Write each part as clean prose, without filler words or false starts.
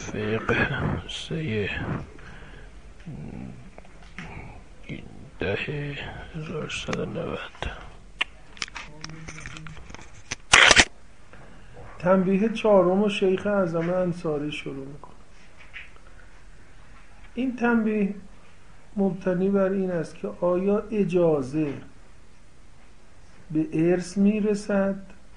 فقه 10/1190. تنبیه چهارم و شیخ اعظم انصاری شروع میکنه. این تنبیه مبتنی بر این است که آیا اجازه به ارث میرسد؟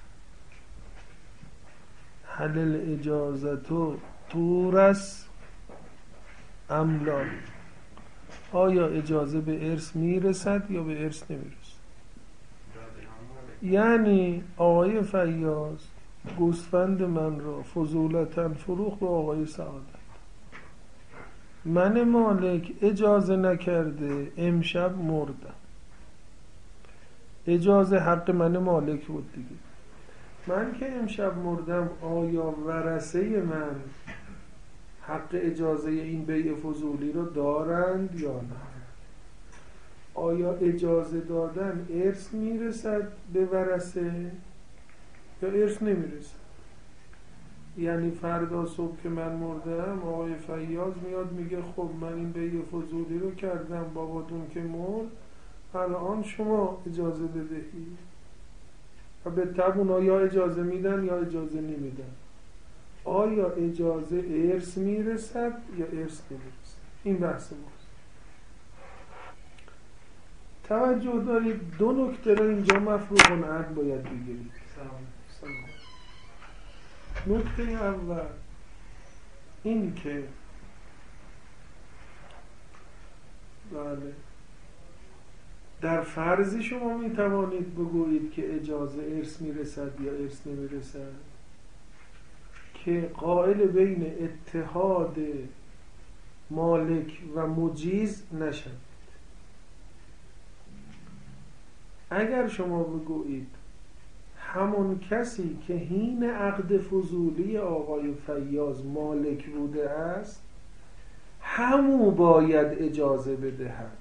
هل الاجازتو تورث ام لا؟ آیا اجازه به ارث میرسد یا به ارث نمیرسد؟ یعنی آقای فیاض گوسفند من را فضولتاً فروخت به آقای سعادت، من مالک اجازه نکرده، امشب مردم. اجازه حق من مالک بود دیگه. من که امشب مردم، آیا ورثه من حق اجازه این بیع فضولی رو دارند یا نه؟ آیا اجازه دادن ارث میرسد به ورثه یا ارث نمیرسد؟ یعنی فردا صبح که من مردم، آقای فیاض میاد میگه خب من این بیع فضولی رو کردم، باباتون که مرد، الان شما اجازه بدهی. و به طب اونا یا اجازه میدن یا اجازه نمیدن. آیا اجازه ارث میرسد یا ارث نمیرسد؟ این بحث ماست. توجه دارید، دو نکته رو اینجا مفروغ العقل باید بگیرید. نکته اول این که بله در فرضی شما می توانید بگویید که اجازه ارث میرسد یا ارث نمیرسد که قائل بین اتحاد مالک و مجیز نشد. اگر شما بگویید همون کسی که حین عقد فضولی آقای فیاض مالک بوده است، همو باید اجازه بدهد،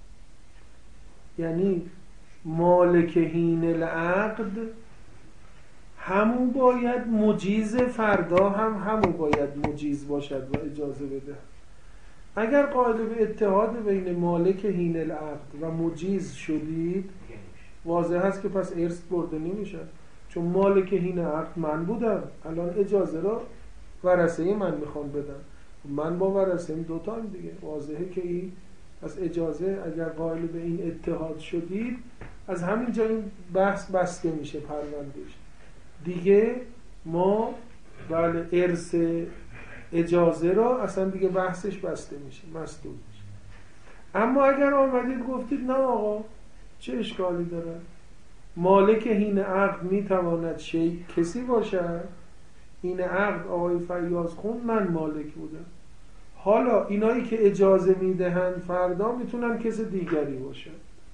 یعنی مالک حین العقد همو باید مجیز، فردا همو باید مجیز باشد و اجازه بده. اگر قائل به اتحاد بین مالک حین العقد و مجیز شدید، واضح است که پس ارث برده نمیشه، چون مالک حین عقد من بودم، الان اجازه را ورثه من میخوام بدم، من با ورثه دوتا هم دیگه. واضحه که این از اجازه اگر قائل به این اتحاد شدید، از همین جا این بحث بسته میشه، پروندهش دیگه. ما بله ارث اجازه را اصلا دیگه بحثش بسته میشه، مسدود میشه. اما اگر آمدید گفتید نه آقا چه اشکالی داره، مالک حین عقد میتواند کسی باشد، حین عقد آقای فیاض خون من مالک بودم، حالا اینایی که اجازه میدهند فردا میتونن کس دیگری باشن.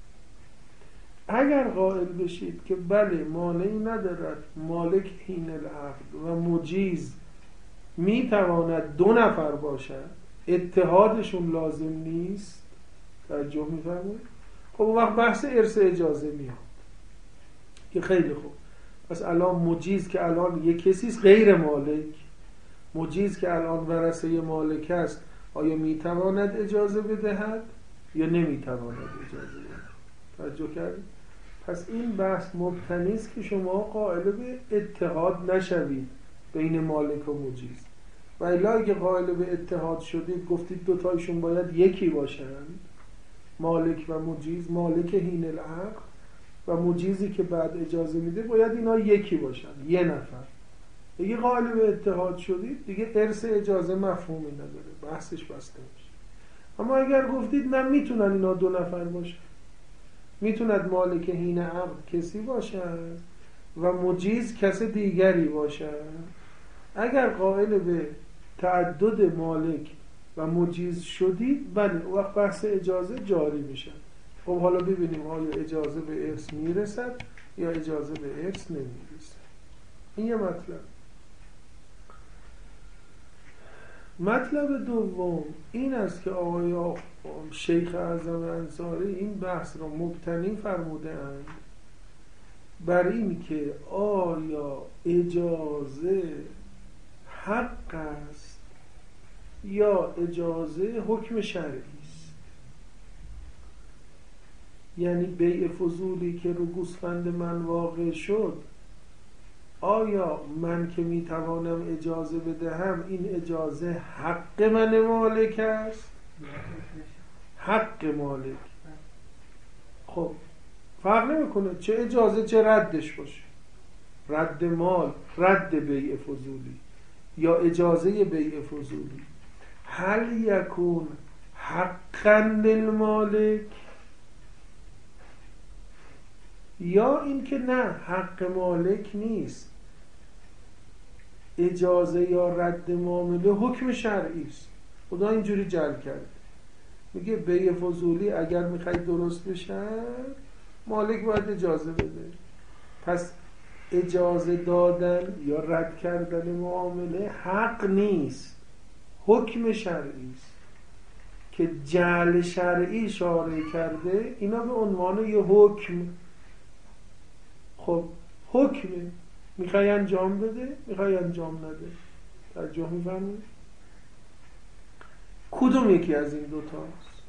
اگر قائل بشید که بله مانعی ندارد مالک حین العقد و مجیز میتواند دو نفر باشد، اتحادشون لازم نیست، توجه میفرمایید؟ خب اون وقت بحث ارث اجازه میاد که خیلی خوب، پس الان مجیز که الان یک کسیست غیر مالک، مجیز که الان ورثه مالک است، آیا میتواند اجازه بدهد یا نمیتواند اجازه بدهد؟ توجه کردید؟ پس این بحث مبتنی است که شما قائل به اتحاد نشوید بین مالک و مجیز، و الا اگه قائل به اتحاد شدید، گفتید دوتایشون باید یکی باشند، مالک و مجیز، مالک حین العقد و مجیزی که بعد اجازه میده باید اینا یکی باشن، یه نفر. اگه قائل به اتحاد شدید دیگه ارث اجازه مفهومی نداره، بحثش بسته میشه. اما اگر گفتید نه میتونن اینا دو نفر باشن، میتوند مالک حین عقد کسی باشد و مجیز کس دیگری باشد، اگر قائل به تعدد مالک و مجیز شدید، بله وقت بحث اجازه جاری میشه. خب حالا ببینیم آیا اجازه به ارث میرسد یا اجازه به ارث نمیرسد. این یه مطلب. مطلب دوم این است که آقای شیخ اعظم انصاری این بحث را مبتنی فرموده اند بر این که آیا اجازه حق است یا اجازه حکم شرعی است. یعنی بیع فضولی که رو گوسفند من واقع شد، آیا من که میتوانم اجازه بدهم این اجازه حق من مالک است؟ حق مالک. خب فرق نمیکنه چه اجازه چه ردش باشه، رد مال، رد بیع فضولی یا اجازه بیع فضولی. هل یکون حقا للمالک، یا اینکه نه حق مالک نیست، اجازه یا رد معامله حکم شرعی است. خدا اینجوری جعل کرده، میگه بیع فضولی اگر میخوای درست بشه مالک باید اجازه بده. پس اجازه دادن یا رد کردن معامله حق نیست، حکم شرعی است که جعل شرعی شارع کرده اینا به عنوان یه حکم. خب حکمه، میخوای انجام بده میخوای انجام نده. توجه میفرمایید؟ کدوم یکی از این دوتاست؟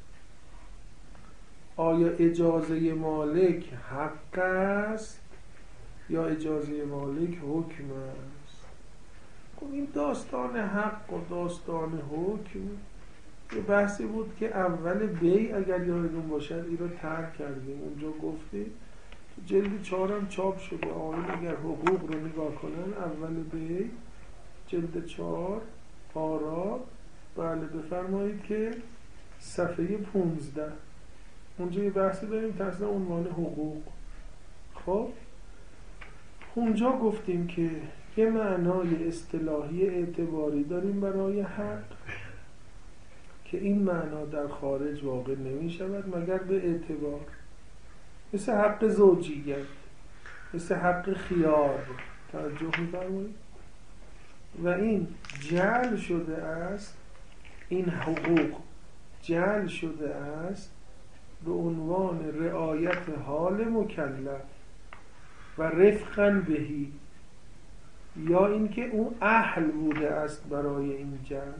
آیا اجازه مالک حق است یا اجازه مالک حکم است؟ خب این داستان حق و داستان حکم یه بحثی بود که اول بیع اگر یادتون باشد این رو طرح کردیم. اونجا گفتیم تو جلد 4 هم چاپ شده، آقایون اگر حقوق رو نگاه کنن اول بیع جلد 4 آرا، بله بفرمایید که صفحه 15 اونجا یه بحثی داریم تحت عنوان حقوق. خب اونجا گفتیم که یه معنای اصطلاحی اعتباری داریم برای حق که این معنا در خارج واقع نمی شود مگر به اعتبار، مثل حق زوجیت، مثل حق خیار. توجه می‌فرمایید؟ و این جعل شده است، این حقوق جعل شده است به عنوان رعایت حال مکلف و رفقاً بهی، یا اینکه اون اهل بوده است برای این جعل.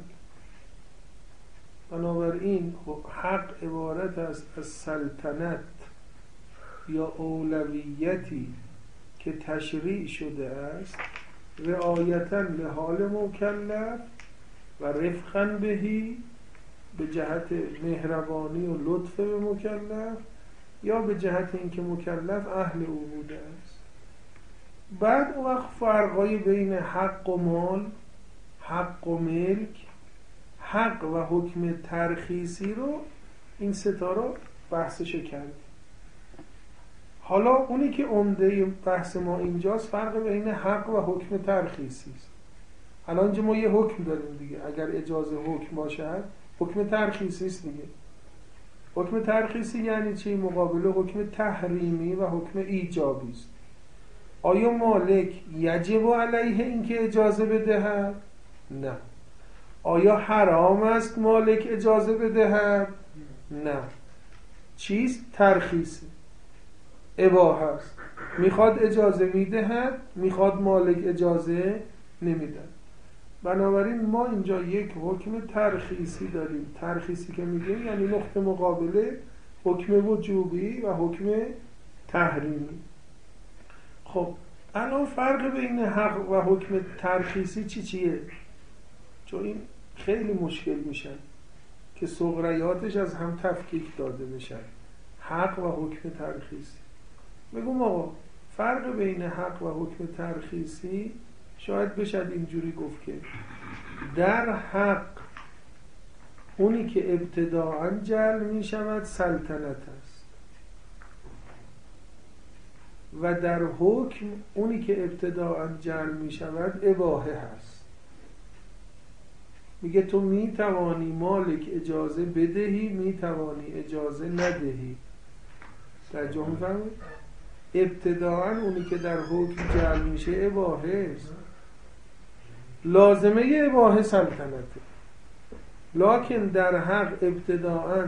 بنابراین حق عبارت است از سلطنت یا اولویتی که تشریع شده است رعایتاً لحال مکلف و رفقاً بهی، به جهت مهربانی و لطف به مکلف یا به جهت اینکه مکلف اهل او بوده است. بعد اون وقت فرقای بین حق و مال، حق و ملک، حق و حکم ترخیصی رو این ستا رو بحثش کرد. حالا اونی که عمده بحث ما اینجاست فرق بین حق و حکم ترخیصی است. الان اینجا ما یه حکم داریم دیگه، اگر اجازه حکم باشد حکم ترخیصی است دیگه. حکم ترخیصی یعنی چی؟ مقابل حکم تحریمی و حکم ایجابی است. آیا مالک یجب علیه اینکه اجازه بدهد؟ نه. آیا حرام است مالک اجازه بدهد؟ نه. چیست؟ ترخیصی، اباحه است. میخواد اجازه میدهد، میخواد مالک اجازه نمیدهد. بنابراین ما اینجا یک حکم ترخیصی داریم. ترخیصی که میگیم یعنی نقطه مقابله حکم وجوبی و حکم تحریمی. خب الان فرق بین حق و حکم ترخیصی چیه؟ چون این خیلی مشکل میشن که صغریاتش از هم تفکیک داده بشن. حق و حکم ترخیصی. بگم آقا فرق بین حق و حکم ترخیصی شاید بشد اینجوری گفت که در حق اونی که ابتداعاً جعل می شود سلطنت است و در حکم اونی که ابتداعاً جعل می شود اباحه هست. میگه تو می توانی مالک اجازه بدهی، می توانی اجازه ندهی. توجه می‌فرمایید؟ ابتداعاً اونی که در حکم جعل میشه اباحه است، لازمه اباحه سلطنته، لکن در حق ابتداعاً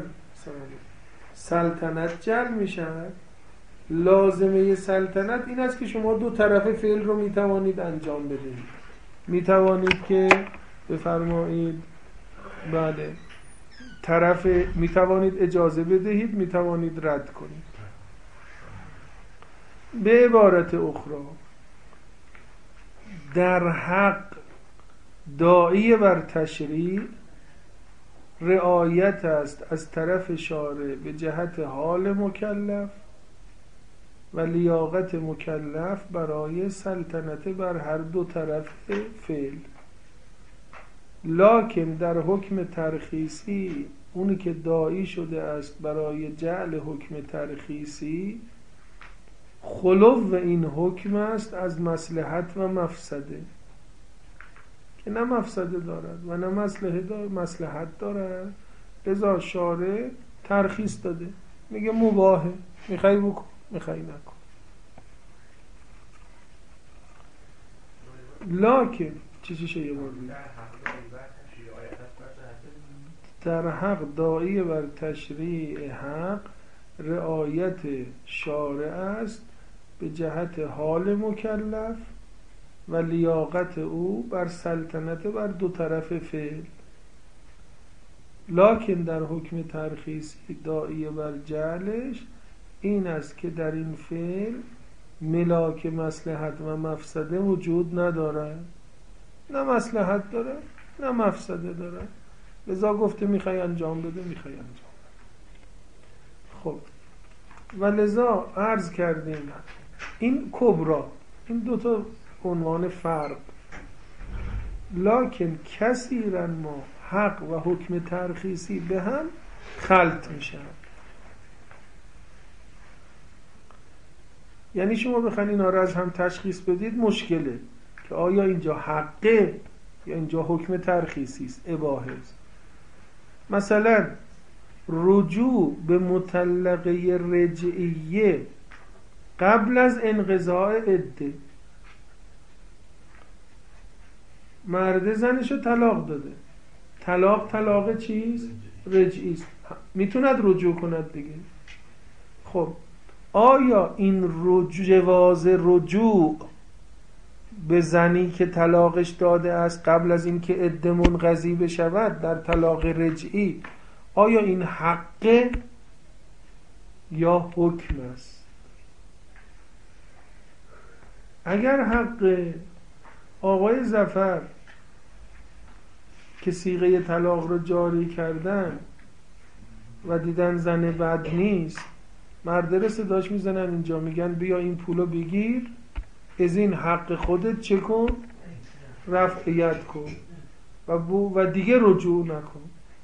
سلطنت جعل میشه. لازمه سلطنت این است که شما دو طرف فعل رو میتوانید انجام بدهید. میتوانید که بفرمایید بله، طرف میتوانید اجازه بدهید، میتوانید رد کنید. به عبارت اخرى، در حق داعی بر تشریع رعایت است از طرف شارع به جهت حال مکلف و لیاقت مکلف برای سلطنت بر هر دو طرف فعل. لکن در حکم ترخیصی، اونی که داعی شده است برای جعل حکم ترخیصی، خلو این حکم است از مصلحت و مفسده، که نه مفسده دارد و نه مصلحت دارد، لذا شارع ترخیص داده، میگه مباهه، میخوای بکن میخوای نکن. لکن چیزیشه یه بار بید. در حق داعی بر تشریع حق رعایت شارع است به جهت حال مکلف و لیاقت او بر سلطنت بر دو طرف فعل. لکن در حکم ترخیصی داعی بر جعلش این است که در این فعل ملاک مصلحت و مفسده وجود ندارد، نه مصلحت داره نه مفسده داره، لذا گفته میخوای انجام بده میخوای انجام بده. خب و لذا عرض کردیم این کبرا، این دوتا عنوان فرق. لکن کثیرا ما حق و حکم ترخیصی به هم خلط میشن. یعنی شما بخواید اینا رو از هم تشخیص بدید مشکله که آیا اینجا حقه یا اینجا حکم ترخیصی است، اباحه است. مثلا رجوع به مطلقه رجعیه قبل از انقضاء عده، مرد زنشو طلاق داده، طلاق چیست؟ رجعی است، میتوند رجوع کند دیگه. خب آیا این جواز رجوع به زنی که طلاقش داده است قبل از اینکه عده منقضی بشود در طلاق رجعی، آیا این حقه یا حکم است؟ اگر حقه، آقای ظفر که صیغه طلاق رو جاری کردن و دیدن زن بد نیست، مرد صداش میزنن اینجا، میگن بیا این پولو بگیر، از این حق خودت چه کن؟ رفعیت کن و دیگه رجوع نکن.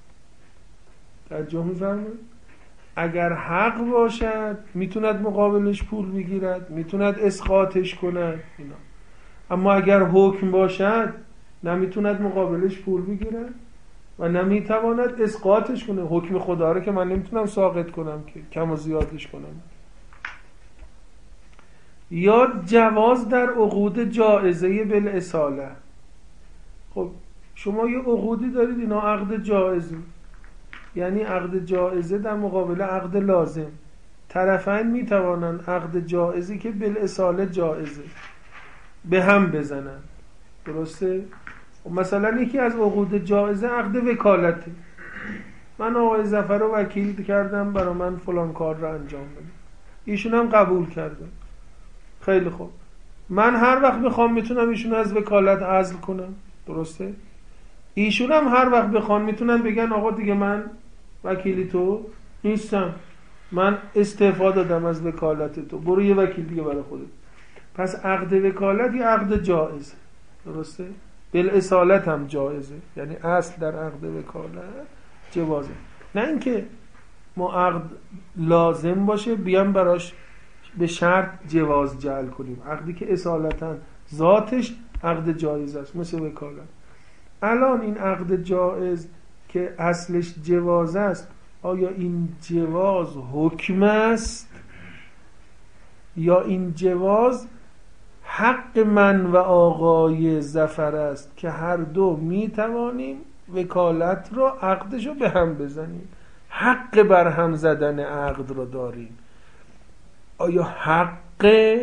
توجه می‌فرمایید؟ اگر حق باشد میتوند مقابلش پول بگیرد، میتوند اسقاطش کند اینا. اما اگر حکم باشد نمیتوند مقابلش پول بگیرد و نمیتواند اسقاطش کنه. حکم خدا رو که من نمیتونم ساقط کنم که کم و زیادش کنم. یا جواز در عقود جائزه بالاصاله. خب شما یه عقودی دارید، اینا عقد جائزه، یعنی عقد جائزه در مقابل عقد لازم، طرفین میتوانن عقد جائزی که بالاصاله جائزه به هم بزنن، درسته؟ مثلا یکی از عقود جائزه عقد وکالته، من آقای ظفر رو وکیل کردم برای من فلان کار رو انجام بده، ایشون هم قبول کردن، خیلی خوب، من هر وقت بخوام میتونم ایشون از وکالت عزل کنم، درسته؟ ایشون هم هر وقت بخوان میتونن بگن آقا دیگه من وکیلی تو نیستم، من استعفا دادم از وکالت تو، برو یه وکیل دیگه برای خودت. پس عقد وکالت یه عقد جائزه، درسته؟ بالاصالت هم جائزه، یعنی اصل در عقد وکالت جوازه، نه اینکه ما عقد لازم باشه بیام براش به شرط جواز جعل کنیم. عقدی که اصالتا ذاتش عقد جایز است، مثل وکالت. الان این عقد جایز که اصلش جواز است، آیا این جواز حکم است یا این جواز حق من و آقای ظفر است که هر دو می توانیم وکالت رو عقدش رو به هم بزنیم، حق بر هم زدن عقد رو داریم؟ آیا حق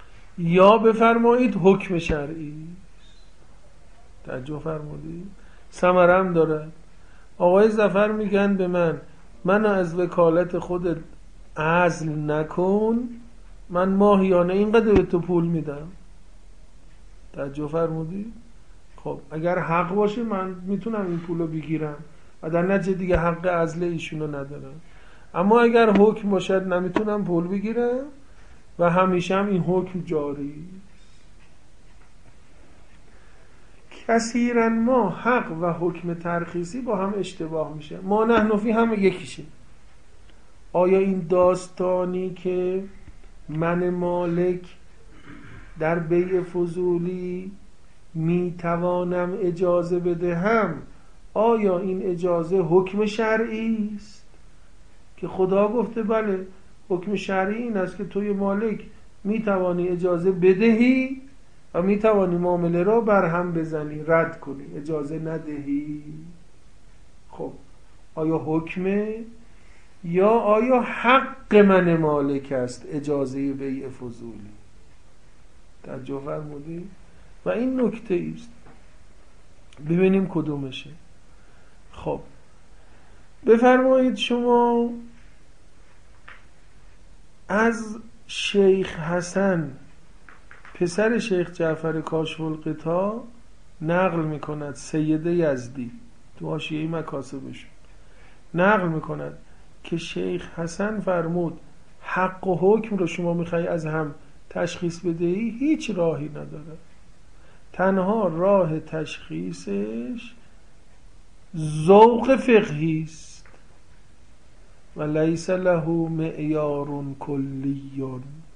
یا بفرمایید حکم شرعی؟ توجه فرمودید؟ ثمره هم داره. آقای ظفر میگن به من از وکالت خودت عزل نکن، من ماهیانه اینقدر به تو پول میدم. توجه فرمودی؟ خب اگر حق باشه من میتونم این پولو بگیرم و در نتیجه دیگه حق عزل ایشونو ندارم. اما اگر حکم باشد نمیتونم پول بگیرم و همیشه هم این حکم جاری. کثیرا ما حق و حکم ترخیصی با هم اشتباه میشه. ما نحن فی هم یکیشه. آیا این داستانی که من مالک در بیع فضولی میتوانم اجازه بدهم، آیا این اجازه حکم شرعی است که خدا گفته بله حکم شرعی این است که توی مالک میتوانی اجازه بدهی و میتوانی معامله را بر هم بزنی، رد کنی، اجازه ندهی؟ خب آیا حکمه یا آیا حق من مالک است اجازه بیع فضولی؟ توجه فرمودی؟ و این نکته است، ببینیم کدومشه. خب بفرمایید شما از شیخ حسن پسر شیخ جعفر کاشف الغطا نقل میکند، سید یزدی تو حاشیه مکاسبشون نقل میکند که شیخ حسن فرمود حق و حکم رو شما میخوای از هم تشخیص بدهی، هیچ راهی نداره. تنها راه تشخیصش ذوق فقهی است و لیس له معیار کلی.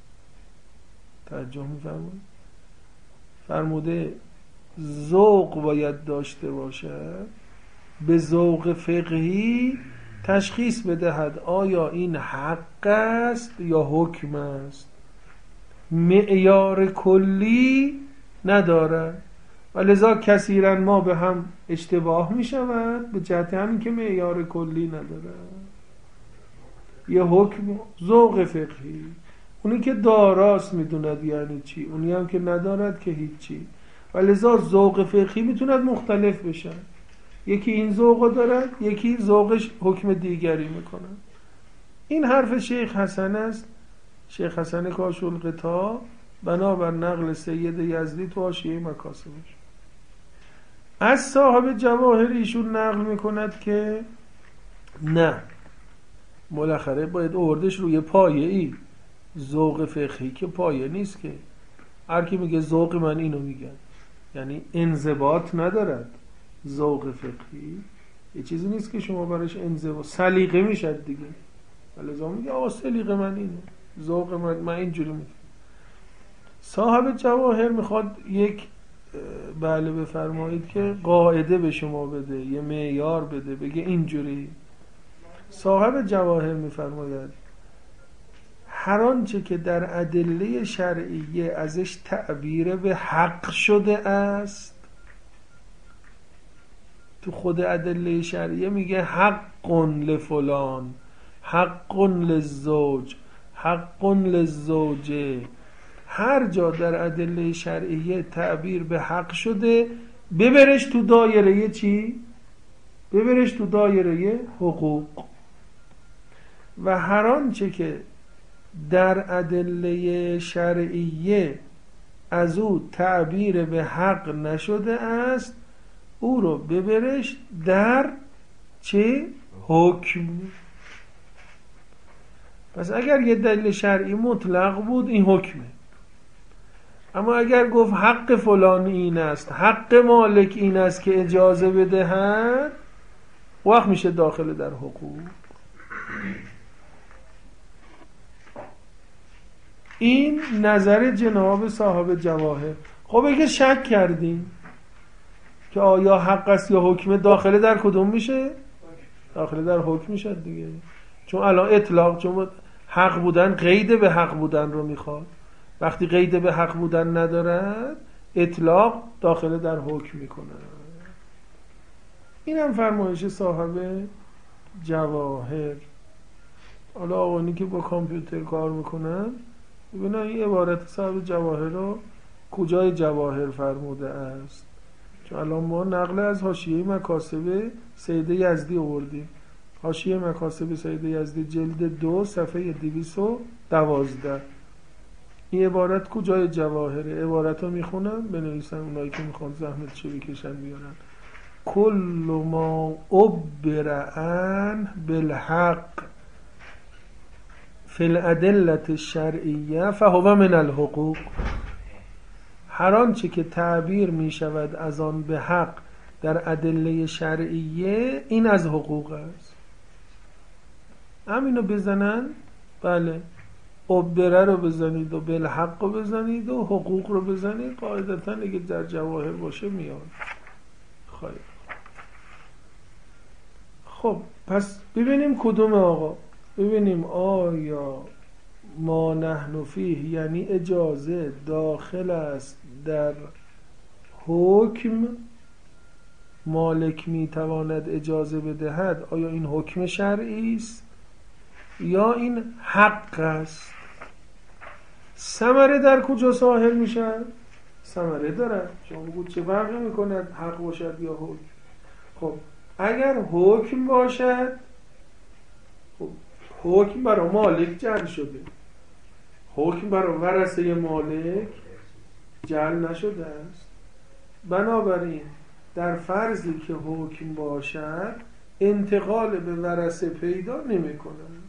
توجه می‌فرمایید؟ فرموده ذوق باید داشته باشد، به ذوق فقهی تشخیص بدهد آیا این حق است یا حکم است. معیار کلی ندارد و لذا کثیرا ما به هم اشتباه می شود به جهت همین که معیار کلی ندارد. یه حکم ذوق فقهی، اونی که داراست میدوند یعنی چی، اونی هم که ندارد که هیچی. و لذا ذوق فقهی میتوند مختلف بشن، یکی این ذوق دارد یکی ذوقش حکم دیگری میکنه. این حرف شیخ حسن است، شیخ حسن کاشف الغطا، بنابر نقل سید یزدی تو حاشیه مکاسبش. از صاحب جواهر ایشون نقل میکند که نه، بالاخره باید اوردش روی پایه ای. ذوق فقهی که پایه نیست که، هر کی میگه ذوق من اینو میگن یعنی انضباط ندارد. ذوق فقهی یه چیزی نیست که شما براش انضباط، سلیقه میشد دیگه. ولذا میگه آقا سلیقه من اینه، ذوق من اینجوری میگه. صاحب جواهر میخواد یک بله بفرمایید که قاعده به شما بده، یه معیار بده، بگه اینجوری. صاحب جواهر میفرماید هر آنچه که در ادله شرعیه ازش تعبیر به حق شده است، تو خود ادله شرعیه میگه حق لفلان، حق للزوج، حق للزوجه. هر جا در ادله شرعیه تعبیر به حق شده ببرش تو دایره چی؟ ببرش تو دایره حقوق. و هر آنچه که در ادله شرعیه از او تعبیر به حق نشده است او رو ببرش در چه؟ حکم. پس اگر یه دلیل شرعی مطلق بود این حکمه، اما اگر گفت حق فلان این است، حق مالک این است که اجازه بدهد، وقت میشه داخل در حقوق. این نظر جناب صاحب جواهر. خب اگه شک کردیم که آیا حق است یا حکم، داخل در کدوم میشه؟ داخل در حکم میشه دیگه، چون الان اطلاق، چون حق بودن قید به حق بودن رو میخواد. وقتی قید به حق بودن ندارد اطلاق داخل در حکم میکنه. این هم فرمایش صاحب جواهر. حالا آقایی که با کامپیوتر کار میکنن ببینن این عبارت صاحب جواهر رو کجای جواهر فرموده است. چون الان ما نقل از حاشیه مکاسب سید یزدی آوردیم. حاشیه مکاسب سید یزدی جلد 2 صفحه 212. این عبارت کجای جواهره؟ عبارت رو میخونم بنویسن اونایی که میخوان زحمت چه بکشن بیارن. کل ما عبر عن بالحق فی الادلة الشرعیه فهو من الحقوق. هر آنچه که تعبیر می شود از آن به حق در ادله شرعیه این از حقوق است. همینو بزنن. بله، عبره رو بزنید و بالحق رو بزنید و حقوق رو بزنید، قاعدتا اگه در جواهر باشه میاد. خب پس ببینیم کدوم آقا. ببینیم آیا ما نحن فیه یعنی اجازه داخل است در حکم، مالک میتواند اجازه بدهد، آیا این حکم شرعی است یا این حق است؟ ثمره در کجا ظاهر میشه؟ ثمره دارد. شما بگید چه فرقی میکند حق باشد یا حکم؟ خب اگر حکم باشد، خب حکم برای مالک جعل شده، حکم برای ورثه مالک جعل نشده است. بنابراین در فرضی که حکم باشد انتقال به ورثه پیدا نمی کنند،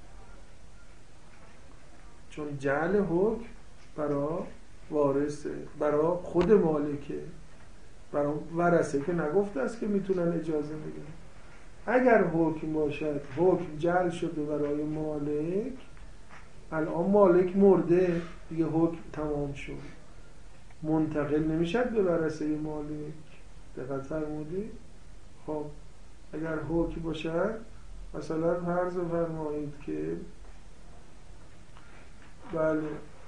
چون جعل حکم برای وارثه، برای خود مالکه، برای ورثه که نگفته است که میتونن اجازه میدن. اگر حکم باشد، حکم جعل شده برای مالک، الان مالک مرده دیگه، حکم تمام شد، منتقل نمیشد به ورثه مالک. دقت فرمودید؟ خب اگر حکم باشد، مثلا فرض فرمایید که بله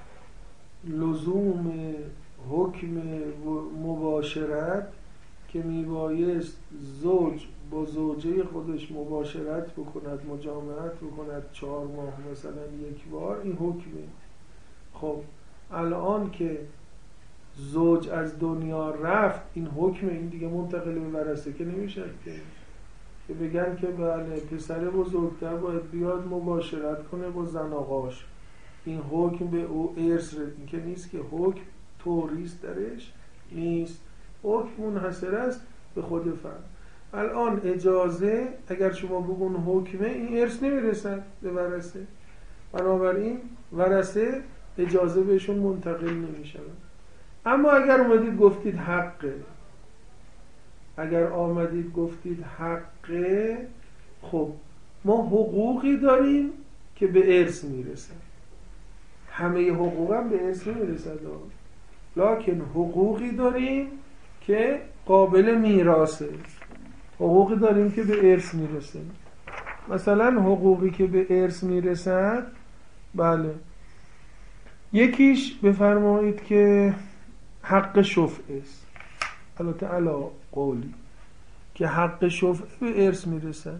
لزوم حکم مباشرت که میبایست زوج با زوجه خودش مباشرت بکند، مجامعت بکند 4 ماه مثلا 1 بار، این حکمه. خب الان که زوج از دنیا رفت، این حکم، این دیگه منتقل به ورثه که نمیشه که بگن که بله پسر بزرگتر باید بیاد مباشرت کنه با زن آقاش، این حکم به او ارث. این که نیست که حکم توریست درش نیست، حکم منحصر است به خود فرد. الان اجازه اگر شما بگون حکمه، این ارث نمیرسد به ورثه، بنابراین ورثه اجازه بهشون منتقل نمیشود. اما اگر اومدید گفتید حقه، اگر آمدید گفتید حقه، خب ما حقوقی داریم که به ارث میرسن. همه حقوق هم به ارث نمیرسد، لکن حقوقی داریم که قابل میراثه، حقوقی داریم که به ارث میرسه. مثلا حقوقی که به ارث میرسد، بله یکیش بفرمایید که حق شفعه است، البته علا قولی که حق شفعه به ارث میرسد.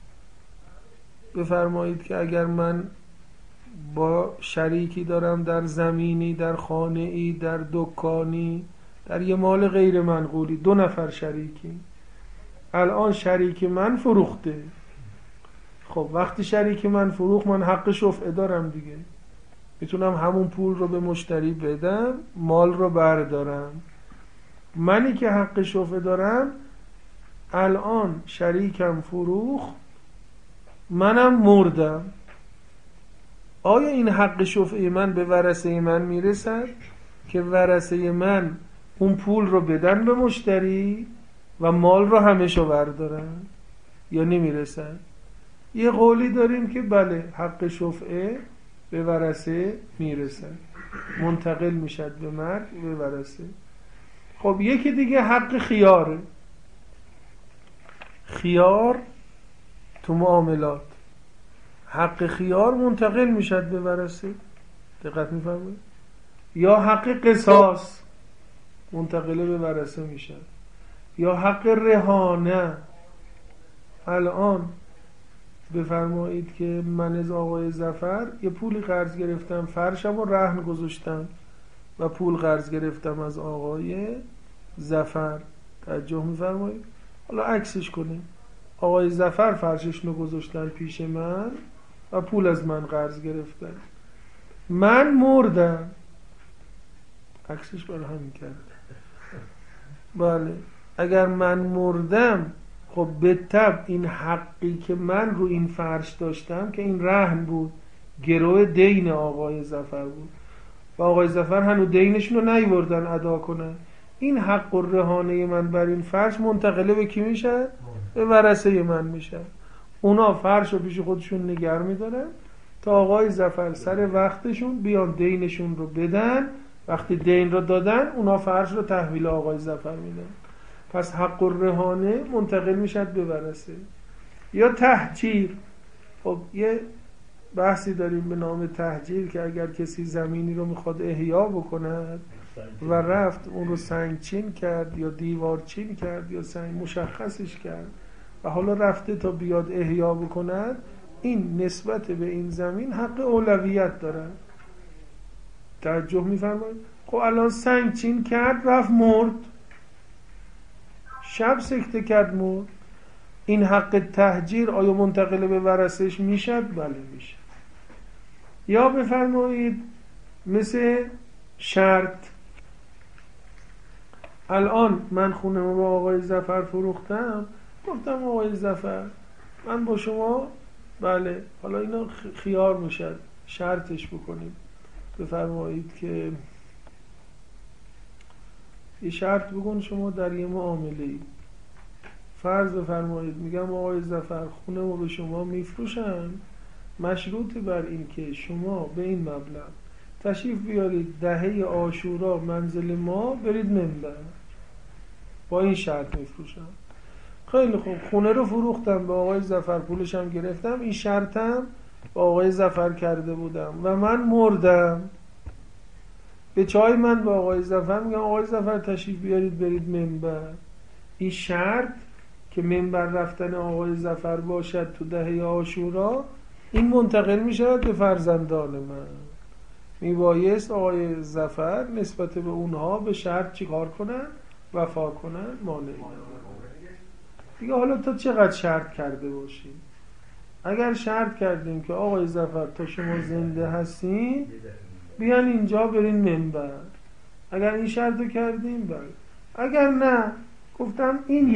بفرمایید که اگر من با شریکی دارم در زمینی، در خانه‌ای، در دکانی، در یه مال غیر منقولی، 2 نفر شریکی، الان شریک من فروخته. خب وقتی شریک من فروخت، من حق شفعه دارم دیگه، میتونم همون پول رو به مشتری بدم، مال رو بردارم. منی که حق شفعه دارم، الان شریکم فروخت، منم مردم، آیا این حق شفعه من به ورثه من میرسد که ورثه من اون پول رو بدن به مشتری و مال رو همشو بردارن، یا نمیرسد؟ یه قولی داریم که بله حق شفعه به ورثه میرسد، منتقل میشد به مرگ به ورثه. خب یکی دیگه حق خیاره، خیار تو معاملات، حق خیار منتقل میشد به ورثه، دقت میفرمایید؟ یا حق قصاص منتقل به ورثه میشد، یا حق رهانه. الان بفرمایید که من از آقای ظفر یه پولی قرض گرفتم، فرشم رو رهن گذاشتم و پول قرض گرفتم از آقای ظفر، توجه می‌فرمایید؟ حالا عکسش کنیم. آقای ظفر فرششون رو گذاشتن پیش من و پول از من قرض گرفتن. من مردم. عکسش برای همین کرد. بله، اگر من مردم خب به طبع این حقی که من رو این فرش داشتم که این رهن بود، گروه دین آقای ظفر بود و آقای ظفر هنوز دینشون رو نیوردن ادا کنن، این حق و رهانه من بر این فرش منتقله به کی میشه؟ به ورثه من میشه. اونا فرش رو پیش خودشون نگه میدارن تا آقای ظفر سر وقتشون بیان دینشون رو بدن. وقتی دین رو دادن اونا فرش رو تحویل آقای ظفر میدن. پس حق و رهانه منتقل میشد به ورثه. یا تهجیر. خب یه بحثی داریم به نام تهجیر که اگر کسی زمینی رو میخواد احیا بکند و رفت اون رو سنگچین کرد یا دیوارچین کرد یا سنگ مشخصش کرد و حالا رفته تا بیاد احیا بکند، این نسبت به این زمین حق اولویت داره. توجه میفرمایید؟ خب الان سنگچین کرد رفت مرد، شب سکته کرد مرد، این حق تهجیر آیا منتقل به ورثه‌اش میشد؟ بله میشه. یا بفرمایید مثل شرط، الان من خونه رو با آقای ظفر فروختم، گفتم آقای ظفر من با شما، بله حالا اینا خیار میشد شرطش بکنیم، بفرمایید که یه شرط بکن شما در یه معامله‌ای، فرض بفرمایید میگم آقای ظفر خونه رو به شما میفروشم مشروط بر این که شما به این مبلغ تشریف بیارید دهه عاشورا منزل ما برید منبر، با این شرط میفروشم. خیلی خوب، خونه رو فروختم به آقای ظفر، پولش هم گرفتم، این شرطم با آقای ظفر کرده بودم و من مردم. به چای من با آقای ظفر میگم آقای ظفر تشریف بیارید برید منبر، این شرط که منبر رفتن آقای ظفر باشد تو دهه عاشورا، این منتقل میشود به فرزندان من. میبایست آقای ظفر نسبت به اونها به شرط چیکار کنن؟ وفا کنن، مانع دیگه. حالا تا چقدر شرط کرده باشیم؟ اگر شرط کردیم که آقای ظفر تا شما زنده هستین بیان اینجا برین منبر، اگر این شرط رو کردیم بله. اگر نه گفتم این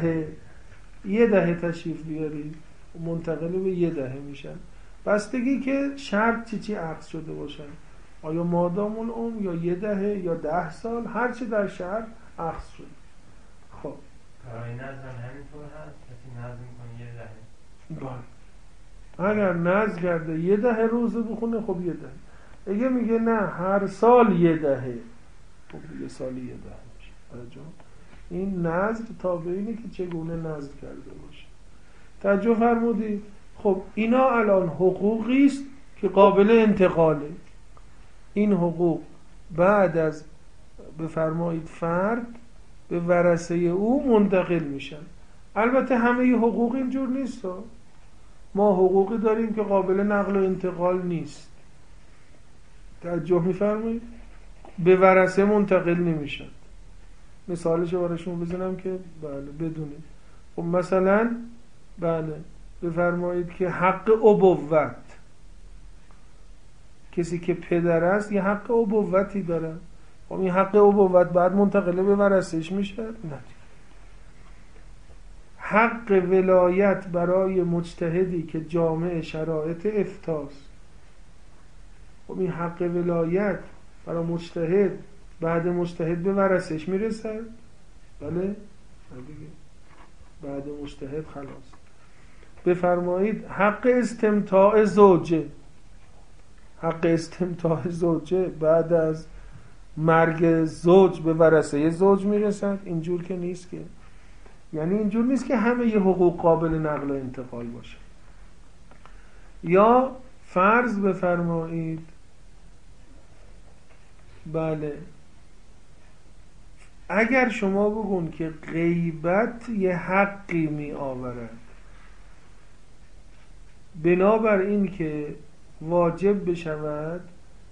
یه دهه تشریف بیارید، منتقل به یه دهه میشن، بستگی که شرط چی عقد شده باشن، آیا مادام العمر یا یه دهه یا 10 سال، هرچی در شرط عقد شد. خب برای نظم همینطور هست، کسی نظم میکنه یه دهه، بله اگر نظم کرده یه دهه روزه بخونه خب یه دهه، اگه میگه نه هر سال یه دهه، خب یه سال یه دهه میشه. این نظر تابع اینه که چگونه نظر کرده باشه. توجه فرمودید؟ خب اینا الان حقوقی است که قابل انتقاله. این حقوق بعد از بفرمایید فرد به ورثه او منتقل میشن. البته همه حقوق اینجور نیست، ما حقوقی داریم که قابل نقل و انتقال نیست. توجه میفرمایید؟ به ورثه منتقل نمیشن. مثالش براشون بزنم که بله بدونید. خب مثلا بله بفرمایید که حق ابوت، کسی که پدر است یه حق ابوتی داره، خب این حق ابوت بعد منتقل به ورثه‌اش میشه؟ نه. حق ولایت برای مجتهدی که جامع شرایط افتاست، خب این حق ولایت برای مجتهد بعد مجتهد به ورثه‌اش میرسه؟ بله دیگه بعد مجتهد خلاص. بفرمایید حق استمتاع زوجه، حق استمتاع زوجه بعد از مرگ زوج به ورثه زوج میرسد؟ اینجور که نیست که، یعنی اینجور نیست که همه ی حقوق قابل نقل و انتقال باشه. یا فرض بفرمایید بله اگر شما بگون که غیبت یه حقی می آورد، بنابر این که واجب بشود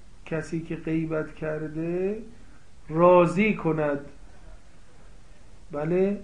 کسی که غیبت کرده راضی کند بله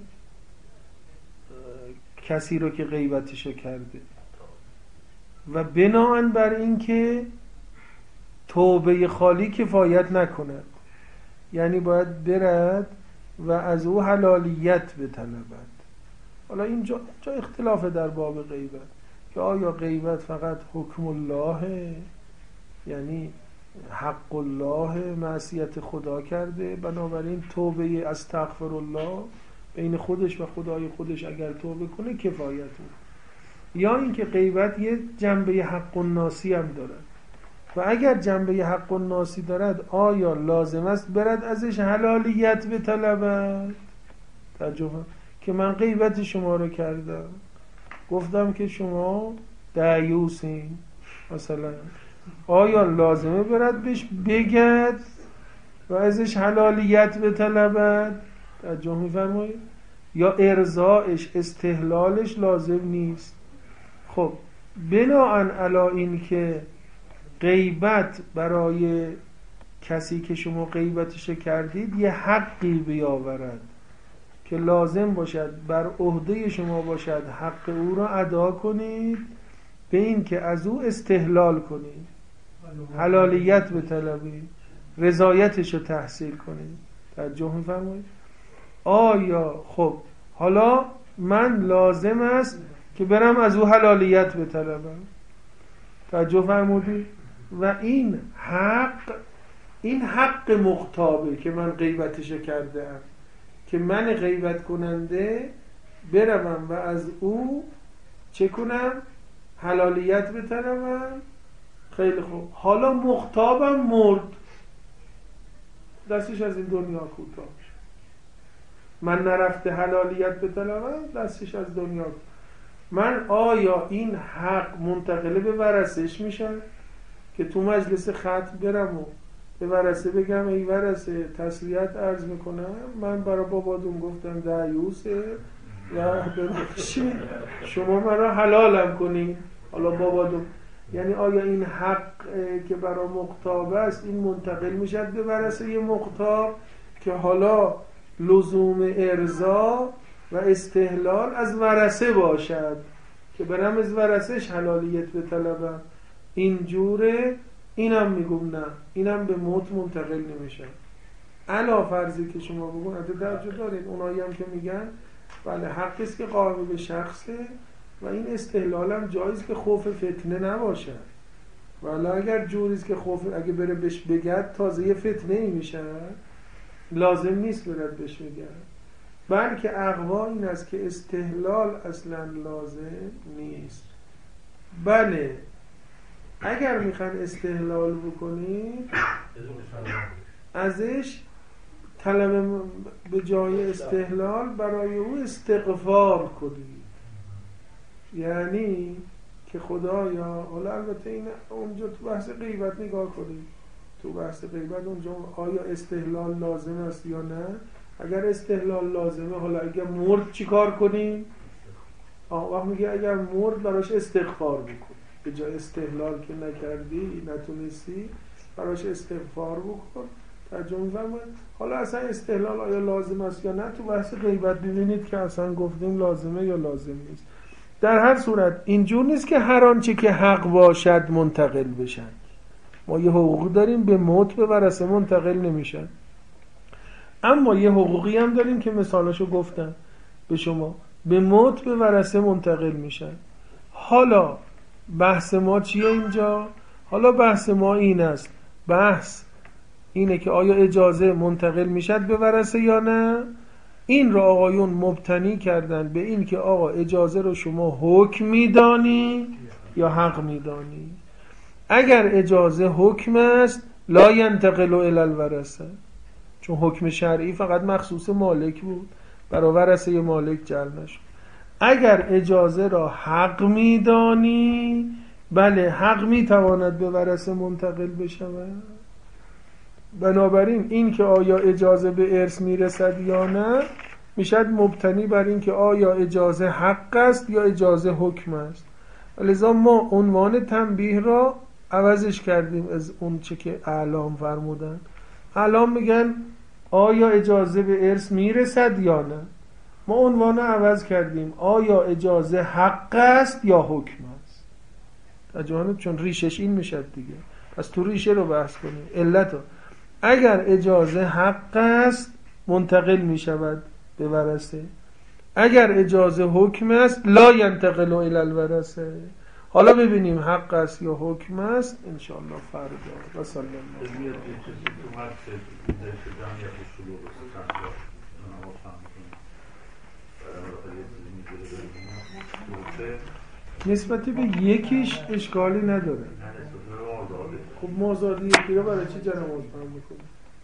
کسی رو که غیبتشو کرده و بناهن بر این که توبه خالی کفایت نکند، یعنی باید برد و از او حلالیت بطلبد. حالا اینجا اختلاف در باب غیبت که آیا غیبت فقط حکم الله، یعنی حق الله، معصیت خدا کرده بنابراین توبه استغفرالله بین خودش و خدای خودش اگر توبه کنه کفایت بود، یا اینکه غیبت یه جنبه حق الناسی هم دارد و اگر جنبه حق الناسی دارد آیا لازم است برد ازش حلالیت بطلبد؟ ترجمه که من غیبت شما رو کردم، گفتم که شما دعیوسین مثلا، آیا لازمه برد بهش بگد و ازش حلالیت بطلبد؟ ترجمه می‌فرمایید؟ یا ارضاش استحلالش لازم نیست؟ خب بناءً علی این که غیبت برای کسی که شما غیبتش کردید یه حقی بیاورد که لازم باشد بر عهده شما باشد حق او را ادا کنید، به این که از او استحلال کنید، حلالیت بطلبید، رضایتش رو تحصیل کنید. توجه می‌فرمایید؟ آیا خب حالا من لازم است که برم از او حلالیت بطلبم، توجه فرمودید؟ و این حق مختابه که من غیبتش کردم، که من غیبت کننده بروم و از او چه کنم؟ حلالیت بطلبم. خیلی خوب، حالا مختابم مرد، دستش از این دنیا کوتاه شد، من نرفته حلالیت بطلبم، دستش از دنیا کوتاه. من آیا این حق منتقله به ورثش میشن که تو مجلس ختم برم و به ورثه بگم ای ورثه تسلیت عرض میکنم، من برای باباتون گفتم دعیوسه و ببخشید شما من را حلالم کنین. حالا باباتون، یعنی آیا این حق که برای مختاب است این منتقل میشد به ورثه یه مختاب که حالا لزوم ارضا و استحلال از ورثه باشد که برم از ورثهش حلالیت بطلبم؟ اینجوره. اینم میگم نه، اینم به موت منتقل نمیشه. علا فرضی که شما بگون حتی درجه دارید، اونایی هم که میگن بله حقی است که قائم به شخصه و این استحلال هم جایز که خوف فتنه نباشه، ولی اگر جوریست که خوف اگه بره بهش بگد تازه یه فتنه ای میشه، لازم نیست برد بهش بگد، بلکه اقوا این است که استحلال اصلا لازم نیست. بله اگر میخوان استحلال بکنید ازش طلب به جای استحلال برای او استغفار کنید، یعنی که خدایا، حالا البته این اونجا تو بحث غیبت نگاه کنید، تو بحث غیبت اونجا آیا استحلال لازم است یا نه. اگر استحلال لازمه، حالا اگر مرد چی کار کنیم؟ وقت میگه اگر مرد براش استغفار بکن، به جای استحلال که نکردی نتونستی براش استغفار بکن. ترجمه فرمایید. حالا اصلا استحلال آیا لازم است یا نه تو بحث غیبت ببینید که اصلا گفتیم لازمه یا لازم نیست. در هر صورت اینجور نیست که هر آنچه که حق باشد منتقل بشن. ما یه حقوق داریم به موت به ورثه منتقل نمیشن، اما یه حقوقی هم داریم که مثالاشو گفتم به شما، به موت به ورثه منتقل میشن. حالا بحث ما چیه اینجا؟ حالا بحث ما این است، بحث اینه که آیا اجازه منتقل میشد به ورثه یا نه. این رو آقایون مبتنی کردن به این که آقا اجازه رو شما حکم میدانی یا حق میدانی. اگر اجازه حکم است لا ینتقل الی الورثه، چون حکم شرعی فقط مخصوص مالک بود، برای ورثه مالک جعل نشد. اگر اجازه را حق میدانی، بله حق میتواند به ورثه منتقل بشود. بنابراین این که آیا اجازه به ارث میرسد یا نه میشد مبتنی بر این که آیا اجازه حق است یا اجازه حکم است. لذا ما عنوان تنبیه را عوضش کردیم از اون چه که اعلام فرمودن. اعلام میگن آیا اجازه به ارث میرسد یا نه. ما عنوان عوض کردیم آیا اجازه حق است یا حکم است. تا جانب چون ریشش این میشد دیگه، پس تو ریشه رو بحث کنیم، علت رو. اگر اجازه حق است منتقل میشود به ورثه، اگر اجازه حکم است لا ینتقل الی الورثه. حالا ببینیم حق است یا حکم است انشاءالله فردا. و صلی الله نسبت به یکیش اشکالی نداره. خب مازادی یکی رو برای چی جنم مطمئن میکنه؟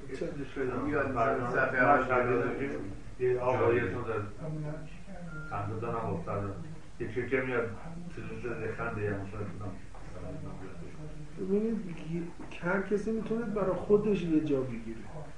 یه آقایتون در خنددان هم افتاده یکی که میاد تلویزیون خنده یا ببینید هر کسی میتونه برای خودش یه جا بگیره،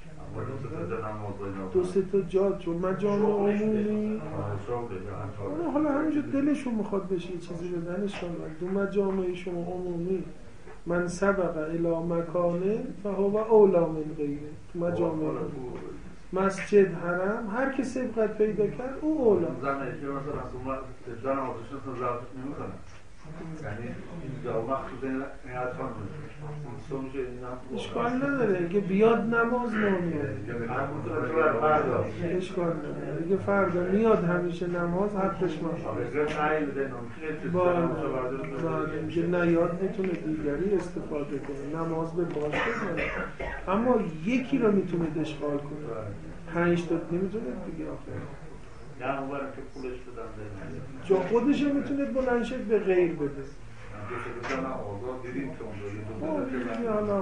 دو سه تا جا، چون مجامع عمومی حالا همینجا دلشون میخواد بشه یه چیزی بدنشون، دو مجامع شما عمومی من سبق الی مکانه فهو اولا من غیره. تو مجامع مسجد حرم هر کی سبقت پیدا کرد او اولا. زنه که مثلا زن آتشون رو زرد نمیکنه، یعنی این جا مخصوص این اطفال اشکال نداره اگه بیاد نماز نمیاد، اشکال نداره اگه فردا میاد همیشه نماز حقش مخصوص باید نیاد میتونه دیگری استفاده کنه، نماز به باشه کنه. اما یکی رو میتونه اشغال کنه، 5 تا نمیتونه دیگه آخر نه اون برای که پولش بدن جا خودش میتونه بلند شد به غیر بده. حالا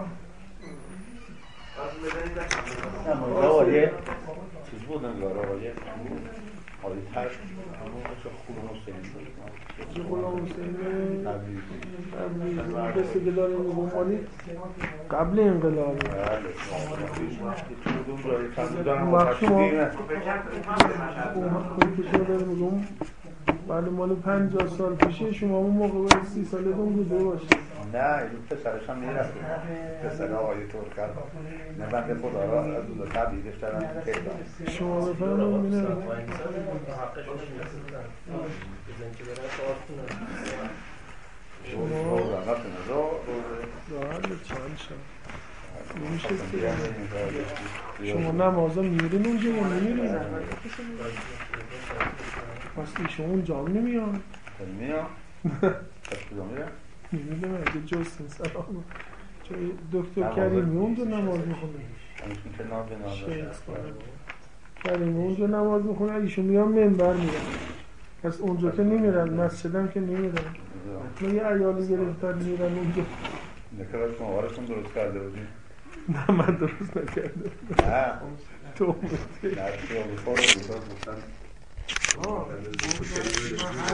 آقای چیز بود انگار آقای تشت همون مثل غلام حسین تبریزی کسی که داره میگم آلی قبل انقلاب بله مال 50 سال پیشه، شما اون موقع باید 30 سالتون بوده باشه. نه این پسرش هم میرفت، پسر آقای ترکر نه بنده خدا را از اون تبلیغش دارن تهران. شما بفرمایید ببینم شما راحت چند شد نمیشه که شما نمازا میرین اونجا یا نمیرین؟ پس ایشون اونجا هم نمیان؟ نمیان؟ پس کجا میرن؟ نمیدونم اگه جستن سلام چون دکتر کریمی اونجا نماز میخونه، کریمی اونجا نماز میخونه، ایشون میان منبر میرن، پس اونجا که نمیرن، مسجد هم که نمیرن. ما یه عیالی گرفتن میرن اونجا. نکرد شما وارشون درست کرده بودیم؟ نه من درست نکرده. نه تو نه